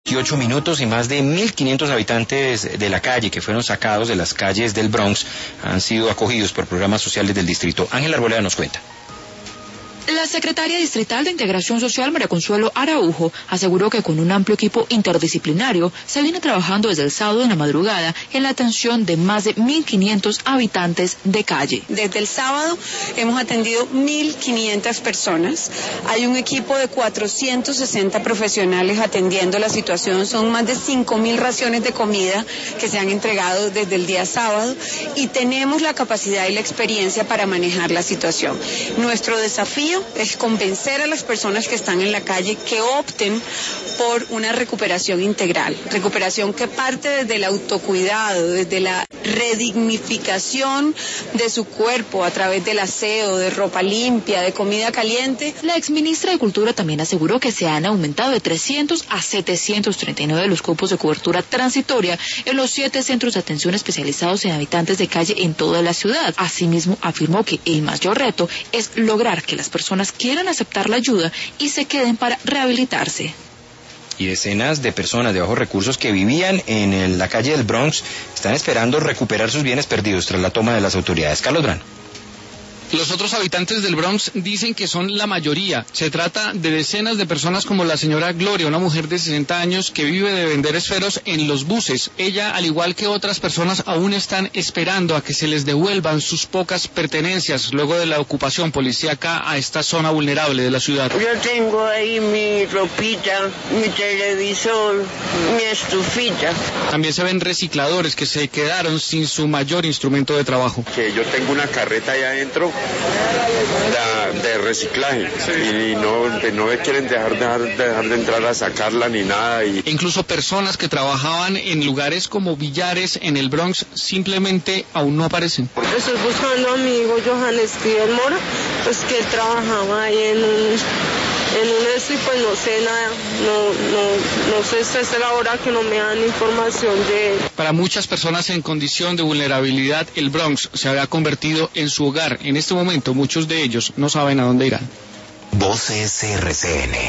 8 minutos y más de 1.500 habitantes de la calle que fueron sacados de las calles del Bronx han sido acogidos por programas sociales del distrito. Ángel Arboleda nos cuenta. La secretaria distrital de Integración Social, María Consuelo Araujo, aseguró que con un amplio equipo interdisciplinario se viene trabajando desde el sábado en la madrugada en la atención de más de 1.500 habitantes de calle. Desde el sábado hemos atendido 1.500 personas. Hay un equipo de 460 profesionales atendiendo la situación. Son más de 5.000 raciones de comida que se han entregado desde el día sábado y tenemos la capacidad y la experiencia para manejar la situación. Nuestro desafío es convencer a las personas que están en la calle que opten por una recuperación integral, recuperación que parte desde el autocuidado, desde la redignificación de su cuerpo a través del aseo, de ropa limpia, de comida caliente. La exministra de Cultura también aseguró que se han aumentado de 300 a 739 los cupos de cobertura transitoria en los 7 centros de atención especializados en habitantes de calle en toda la ciudad. Asimismo, afirmó que el mayor reto es lograr que las personas quieran aceptar la ayuda y se queden para rehabilitarse. Y decenas de personas de bajos recursos que vivían en la calle del Bronx están esperando recuperar sus bienes perdidos tras la toma de las autoridades. Carlos Brano. Los otros habitantes del Bronx dicen que son la mayoría. Se trata de decenas de personas como la señora Gloria, una mujer de 60 años que vive de vender esferos en los buses. Ella, al igual que otras personas, aún están esperando a que se les devuelvan sus pocas pertenencias luego de la ocupación policíaca a esta zona vulnerable de la ciudad. Yo tengo ahí mi ropita, mi televisor, mi estufita. También se ven recicladores que se quedaron sin su mayor instrumento de trabajo. Que yo tengo una carreta ahí adentro de reciclaje y no me quieren dejar de entrar a sacarla ni nada. Incluso personas que trabajaban en lugares como billares en el Bronx simplemente aún no aparecen. Estoy buscando a mi amigo Johan Esquivel Mora, pues que él trabajaba ahí en un y pues no sé nada, no sé hasta la hora que no me dan información de él. Para muchas personas en condición de vulnerabilidad, el Bronx se había convertido en su hogar. En este momento muchos de ellos no saben a dónde irán. Voces RCN.